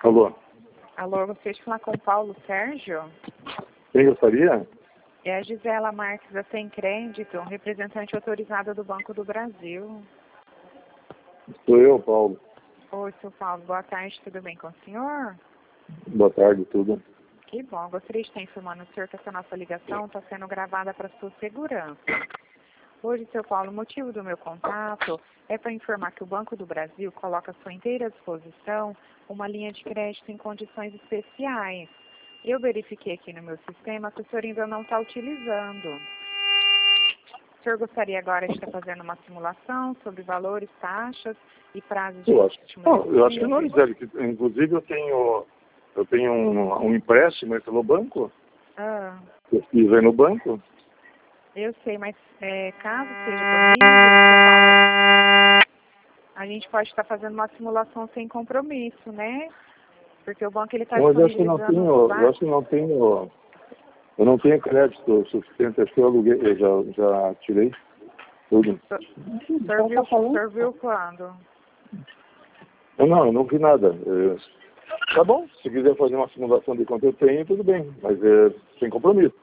Alô? Alô, gostaria de falar com o Paulo Sérgio? Quem gostaria? É a Gisela Marques da Sem Crédito, representante autorizada do Banco do Brasil. Sou eu, Paulo. Oi, seu Paulo, boa tarde, tudo bem com o senhor? Boa tarde, tudo. Que bom, gostaria de estar informando o senhor que essa nossa ligação está sendo gravada para sua segurança. Hoje, seu Paulo, o motivo do meu contato é para informar que o Banco do Brasil coloca à sua inteira disposição uma linha de crédito em condições especiais. Eu verifiquei aqui no meu sistema que o senhor ainda não está utilizando. O senhor gostaria agora de estar fazendo uma simulação sobre valores, taxas e prazos de empréstimo? Eu acho que não, Gisele, que inclusive eu tenho um empréstimo aí pelo banco. Eu fiz aí no banco. Eu sei, mas caso seja possível, a gente pode estar fazendo uma simulação sem compromisso, né? Porque o banco ele está disponibilizando... Eu acho que não tenho... Eu não tenho crédito suficiente, acho que eu aluguei, eu já tirei tudo. O senhor viu quando? Eu não vi nada. Tá bom, se quiser fazer uma simulação de quanto eu tenho, tudo bem, mas sem compromisso.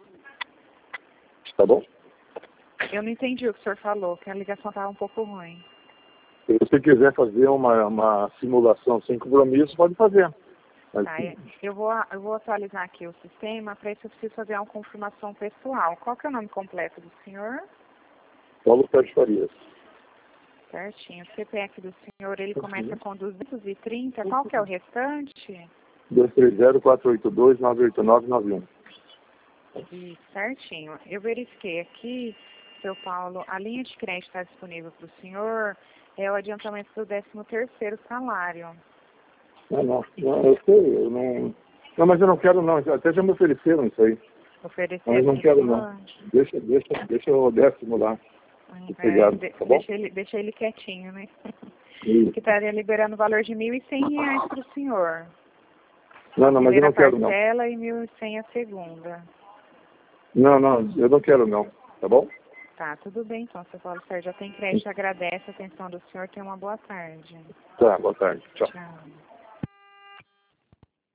Tá bom? Eu não entendi o que o senhor falou, que a ligação estava um pouco ruim. Se você quiser fazer uma simulação sem compromisso, pode fazer. Mas, tá, eu vou atualizar aqui o sistema, para isso eu preciso fazer uma confirmação pessoal. Qual que é o nome completo do senhor? Paulo Sérgio Farias. Certinho. O CPF do senhor, ele começa com 230. Qual que é o restante? 230-482-98991. Isso, certinho. Eu verifiquei aqui, seu Paulo, a linha de crédito está disponível para o senhor, é o adiantamento do 13º salário. Não, eu sei, não, mas eu não quero não, até já me ofereceram isso aí. Ofereceram? Mas não quero não. Deixa o 10º lá. Obrigado, tá bom? Deixa ele quietinho, né? Isso. Que estaria liberando o valor de R$ 1.100 para o senhor. Não, mas eu não quero não. Parcela e 1.100 a segunda. Não, eu não quero não, tá bom? Tá, tudo bem então, seu Paulo Sérgio. Já tem crédito, agradece a atenção do senhor, tenha uma boa tarde. Tá, boa tarde. Tchau. Tchau.